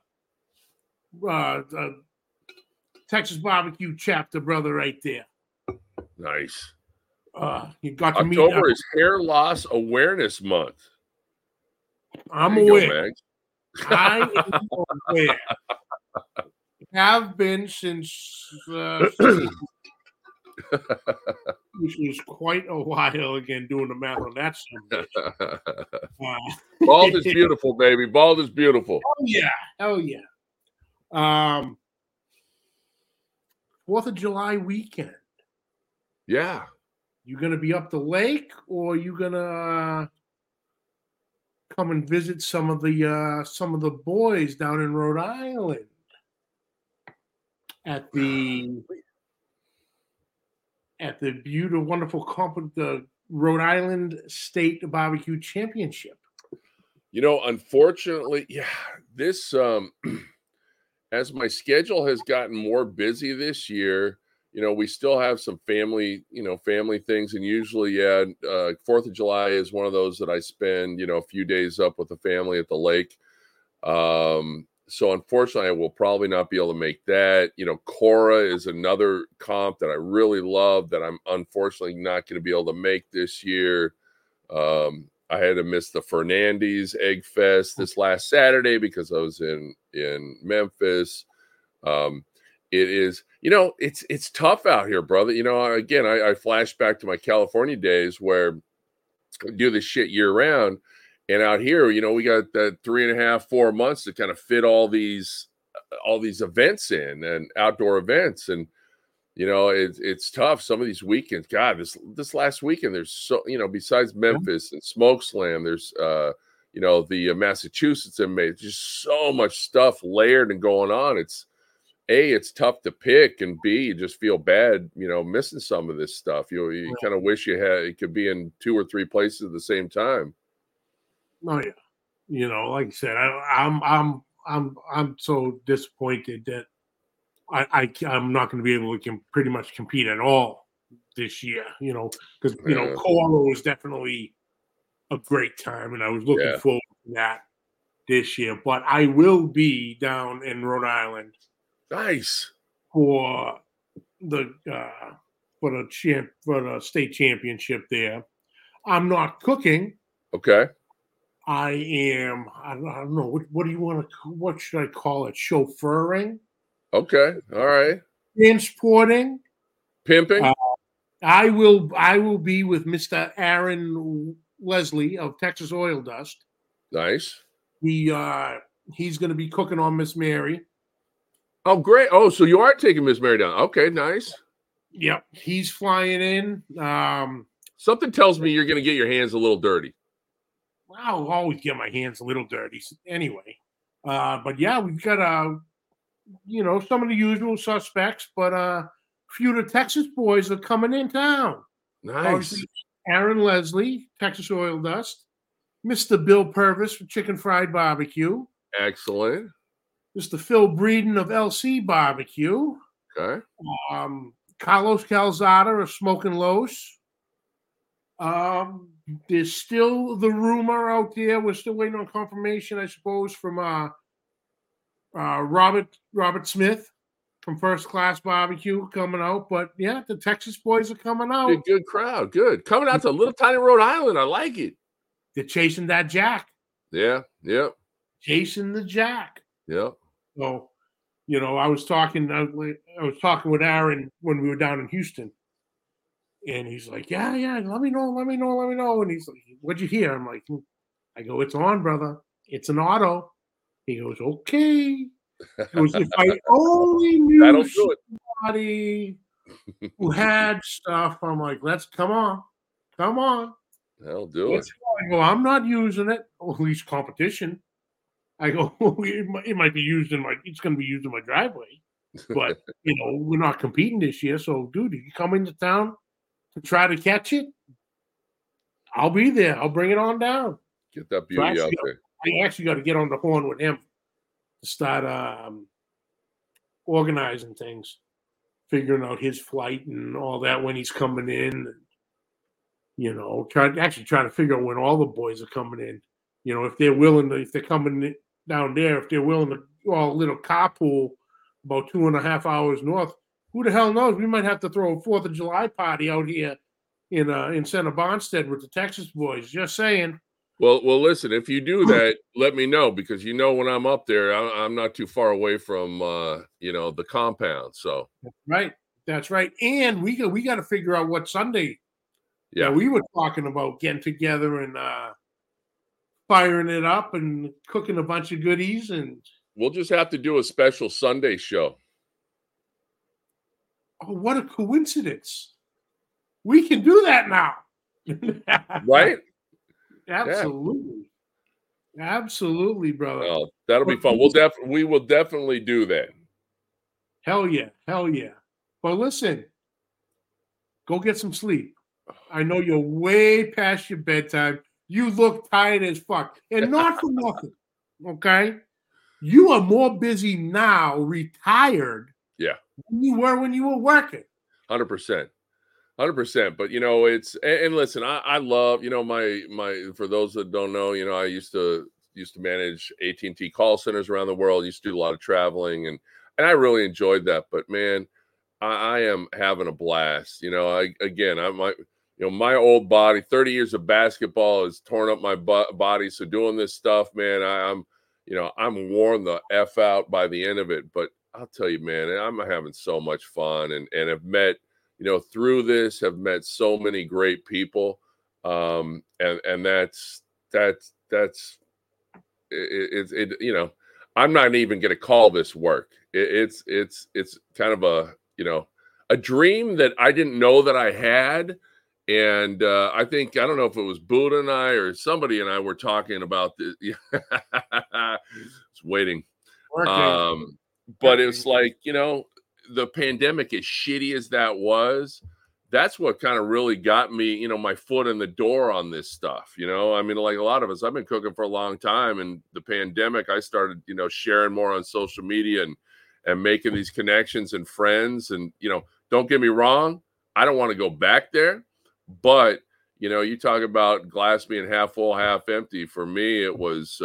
Texas Barbecue Chapter, brother, right there. Nice. You got to October is Hair Loss Awareness Month. I'm aware. I am aware. have been since which was quite a while. Again, doing the math on that Sunday. Bald is beautiful, baby. Bald is beautiful. Hell yeah. 4th of July weekend. Yeah. You gonna be up the lake, or you gonna come and visit some of the boys down in Rhode Island at the beautiful, wonderful the Rhode Island State Barbecue Championship? Unfortunately, this as my schedule has gotten more busy this year, we still have some family things, and usually, 4th of July is one of those that I spend, a few days up with the family at the lake. So unfortunately, I will probably not be able to make that. Cora is another comp that I really love that I'm unfortunately not going to be able to make this year. I had to miss the Fernandez Egg Fest this last Saturday because I was in Memphis. It is, it's tough out here, brother. Again, I flash back to my California days where I do this shit year round. And out here, we got that 3.5, 4 months to kind of fit all these events in and outdoor events. And, it's tough. Some of these weekends, God, this last weekend, there's so, besides Memphis and Smoke Slam, there's, the Massachusetts and May, just so much stuff layered and going on. It's tough to pick, and B, you just feel bad, missing some of this stuff. You kind of wish it could be in 2 or 3 places at the same time. Oh yeah, like I said, I'm so disappointed that I'm not going to be able to pretty much compete at all this year. Because Cora was definitely a great time, and I was looking forward to that this year. But I will be down in Rhode Island. Nice for the state championship there. I'm not cooking. Okay. I don't know. What do you want to? What should I call it? Chauffeuring. Okay. All right. Transporting. Pimping. I will be with Mr. Aaron Leslie of Texas Oil Dust. Nice. He's going to be cooking on Miss Mary. Oh, great. Oh, so you are taking Miss Mary down. Okay, nice. Yep. He's flying in. Something tells me you're going to get your hands a little dirty. I'll always get my hands a little dirty anyway. But yeah, we've got, some of the usual suspects, but a few of the Texas boys are coming in town. Nice. Obviously, Aaron Leslie, Texas Oil Dust. Mr. Bill Purvis from Chicken Fried Barbecue. Excellent. Mr. Phil Breeden of LC Barbecue. Okay. Carlos Calzada of Smokin' Los. There's still the rumor out there. We're still waiting on confirmation, I suppose, from Robert Smith from First Class Barbecue coming out. But yeah, the Texas boys are coming out. Good crowd. Good. Coming out to little tiny Rhode Island. I like it. They're chasing that Jack. Yeah. Yep. Chasing the Jack. Yep. So, I was talking with Aaron when we were down in Houston. And he's like, yeah, let me know. And he's like, what'd you hear? I'm like, I go, it's on, brother. It's an auto. He goes, okay. He goes, if I only knew somebody who had stuff, I'm like, come on. That'll do it. I go, I'm not using it, or at least competition. I go, it might be used it's going to be used in my driveway. But, we're not competing this year. So, dude, if you come into town to try to catch it, I'll be there. I'll bring it on down. Get that beauty out there. I actually got to get on the horn with him to start organizing things, figuring out his flight and all that when he's coming in. Try to figure out when all the boys are coming in. If they're willing to, if they're coming down there, if they're willing to all a little carpool about 2.5 hours north. Who the hell knows? We might have to throw a 4th of July party out here in Center Bonstead with the Texas boys. Just saying. Well, listen, if you do that, let me know because when I'm up there, I'm not too far away from the compound. So Right. That's right. And we got to figure out what Sunday that yeah, we were talking about getting together and firing it up and cooking a bunch of goodies. And we'll just have to do a special Sunday show. oh, what a coincidence! We can do that now. Right? Yeah. Absolutely. Absolutely, brother. Oh, that'll be fun. We will definitely do that. Hell yeah. Hell yeah. But listen, go get some sleep. I know you're way past your bedtime. You look tired as fuck. And not for nothing. Okay? You are more busy now, retired, Yeah. than you were when you were working. 100%. 100%. But it's and listen, I love, my for those that don't know, I used to manage AT&T call centers around the world, used to do a lot of traveling and I really enjoyed that. But man, I am having a blast. My old body, 30 years of basketball has torn up my body. So doing this stuff, man, I'm worn the F out by the end of it. But I'll tell you, man, I'm having so much fun and have met, through this, have met so many great people. And that's I'm not even going to call this work. It's kind of a dream that I didn't know that I had. And I don't know if it was Buddha and I or somebody and I were talking about this. It's waiting. But it's like, the pandemic, as shitty as that was, that's what kind of really got me, my foot in the door on this stuff. I mean, like a lot of us, I've been cooking for a long time, and the pandemic, I started, sharing more on social media and making these connections and friends. And, don't get me wrong, I don't want to go back there, but you talk about glass being half full, half empty. For me, it was,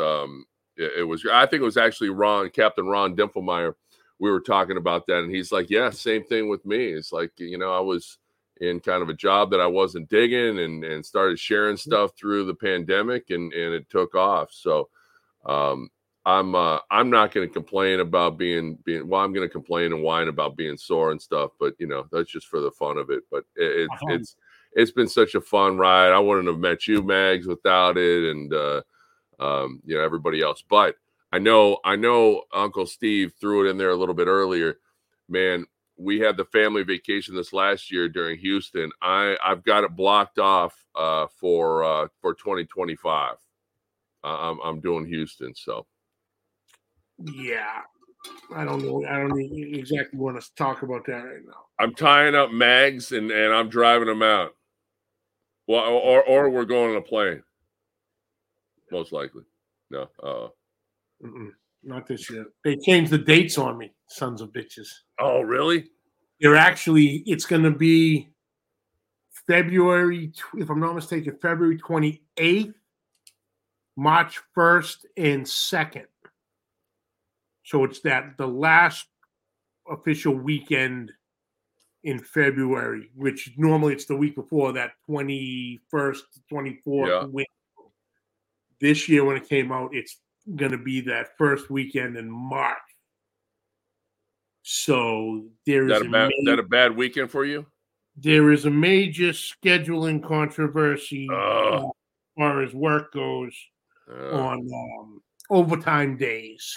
I think it was actually Captain Ron Dimfelmeyer. We were talking about that, and he's like, yeah, same thing with me. It's like, I was in kind of a job that I wasn't digging and started sharing stuff through the pandemic and it took off. So I'm not going to complain about being well, I'm going to complain and whine about being sore and stuff, but that's just for the fun of it. But it's been such a fun ride. I wouldn't have met you, Mags, without it, and everybody else. But I know Uncle Steve threw it in there a little bit earlier. Man, we had the family vacation this last year during Houston. I've got it blocked off for 2025. I'm doing Houston, so yeah. I don't know. I don't exactly want to talk about that right now. I'm tying up Mags and I'm driving them out. Well, or we're going on a plane. Most likely. No. Not this year. They changed the dates on me, sons of bitches. Oh, really? It's going to be February, if I'm not mistaken, February 28th, March 1st, and 2nd. So it's the last official weekend in February, which normally it's the week before that 21st, 24th. Yeah. This year when it came out, it's going to be that first weekend in March. So there is that a bad weekend for you? There is a major scheduling controversy as far as work goes on overtime days.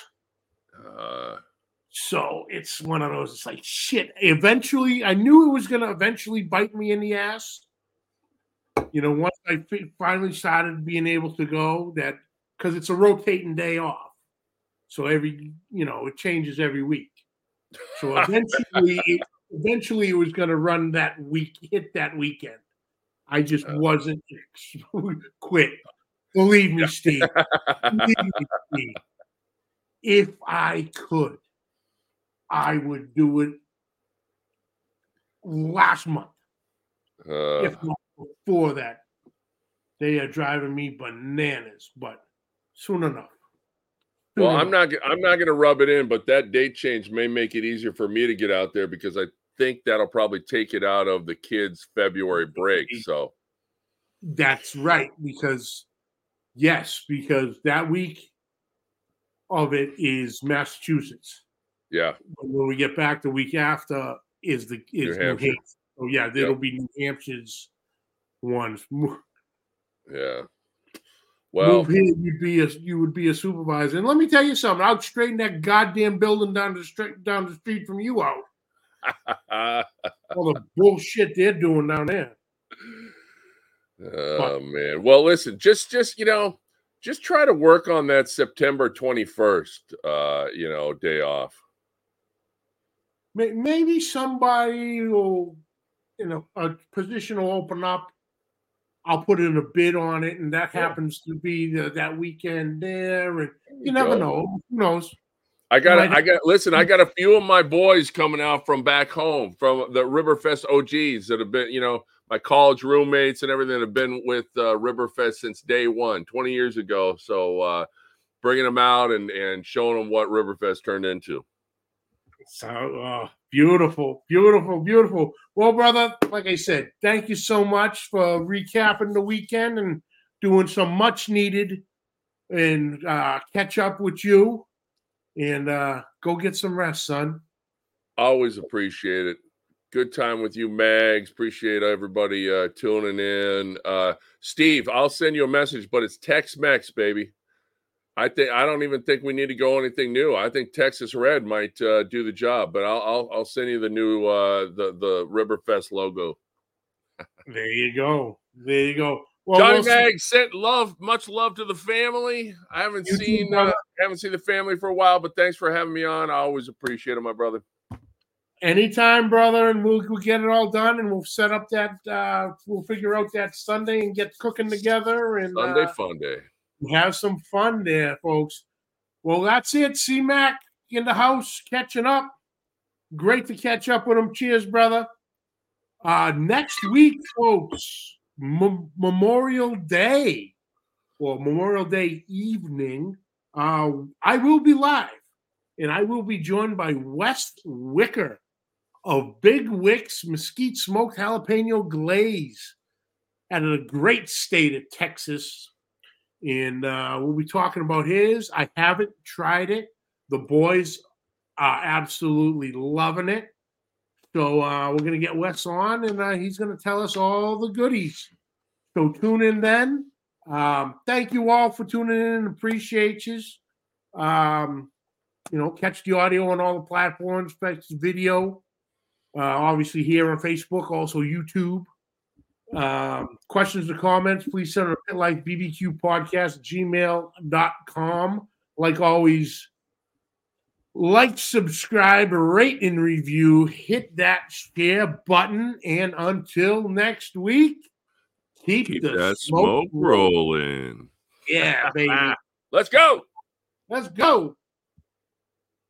So it's one of those. It's like shit. Eventually, I knew it was going to eventually bite me in the ass. Once I finally started being able to go, that because it's a rotating day off, so it changes every week. So eventually it was going to run that week, hit that weekend. I just wasn't quit. Believe me, Steve. If I could, I would do it last month. If not before that. They are driving me bananas, but soon enough. Well, I'm not going to rub it in, but that date change may make it easier for me to get out there because I think that'll probably take it out of the kids' February break. So that's right, because Yes, because that week of it is Massachusetts. Yeah. When we get back the week after is New Hampshire. So yeah, there'll be New Hampshire's ones. Yeah. Well, here, you would be a supervisor. And let me tell you something. I'll straighten that goddamn building down the street from you out. All the bullshit they're doing down there. Oh man. Well, listen, just try to work on that September 21st day off. Maybe somebody will, a position will open up. I'll put in a bid on it, and that happens to be that weekend there. And you never know. Who knows? I got a few of my boys coming out from back home, from the Riverfest OGs that have been, my college roommates and everything that have been with Riverfest since day one, 20 years ago. So bringing them out and showing them what Riverfest turned into. So beautiful, beautiful, beautiful. Well, brother, like I said, thank you so much for recapping the weekend and doing some much needed and catch up with you and go get some rest, son. Always appreciate it. Good time with you, Mags. Appreciate everybody tuning in. Steve, I'll send you a message, but it's Tex-Mex, baby. I don't even think we need to go anything new. I think Texas Red might do the job, but I'll send you the new the Riverfest logo. There you go. There you go. Well, Johnny Mags sent much love to the family. I haven't seen the family for a while, but thanks for having me on. I always appreciate it, my brother. Anytime, brother, and we'll get it all done, and we'll set up that. We'll figure out that Sunday and get cooking together. And Sunday fun day. Have some fun there, folks. Well, that's it. C-Mac in the house, catching up. Great to catch up with him. Cheers, brother. Next week, folks, Memorial Day or Memorial Day evening, I will be live, and I will be joined by Wes Wicker of Big Wicks Mesquite Smoked Jalapeno Glaze out of the great state of Texas. And we'll be talking about his. I haven't tried it. The boys are absolutely loving it. So we're going to get Wes on, and he's going to tell us all the goodies. So tune in then. Thank you all for tuning in. Appreciate you. Catch the audio on all the platforms, catch the video. Obviously here on Facebook, also YouTube. Questions or comments, please send a like bbqpodcast@gmail.com. Like always, like, subscribe, rate, and review. Hit that share button. And until next week, keep the smoke rolling. Yeah, baby. Let's go. Let's go.